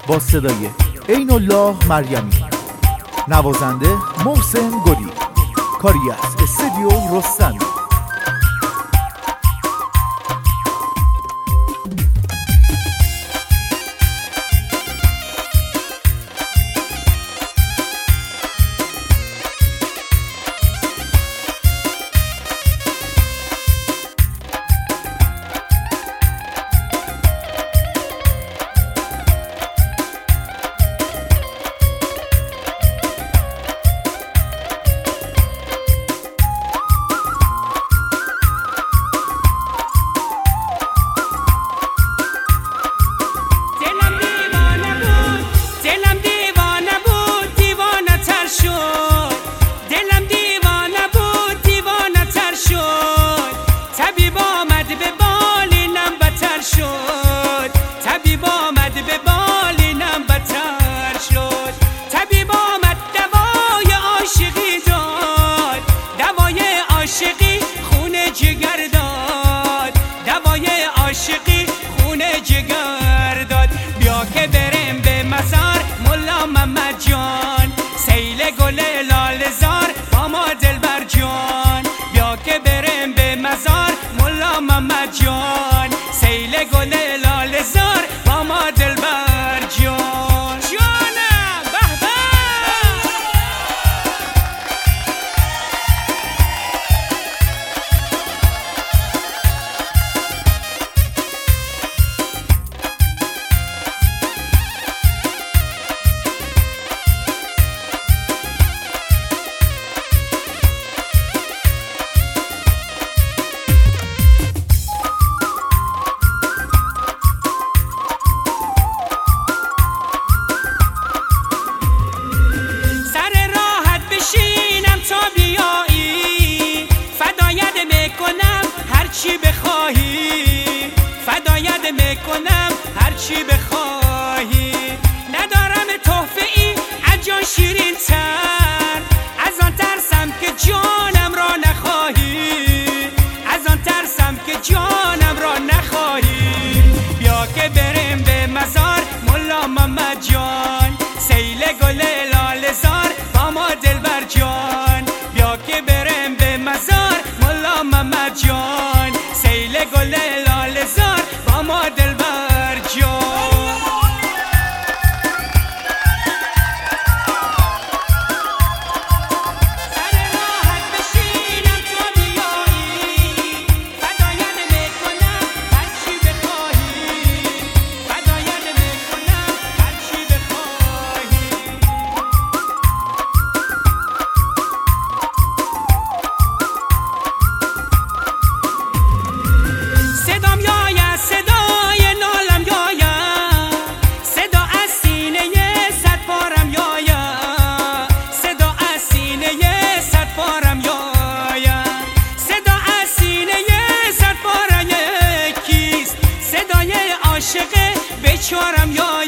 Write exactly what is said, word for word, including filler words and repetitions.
با صدای عین الله مریمی، نوازنده محسن گلی، کاری از استودیو رستمی. هرچی بخواهی فدایت میکنم، هرچی بخواهی. ندارم تحفه ای از جان شیرین تر، از آن ترسم که جانم را نخواهی، از آن ترسم که جانم را نخواهی. بیا که بریم به مزار ملا محمد جان، سیل گل لاله زار با ما دلبر جان. بیا که بریم به مزار ملا محمد جان، سیل گل لاله زار با ما دلبر جان. عاشق بیچارم یا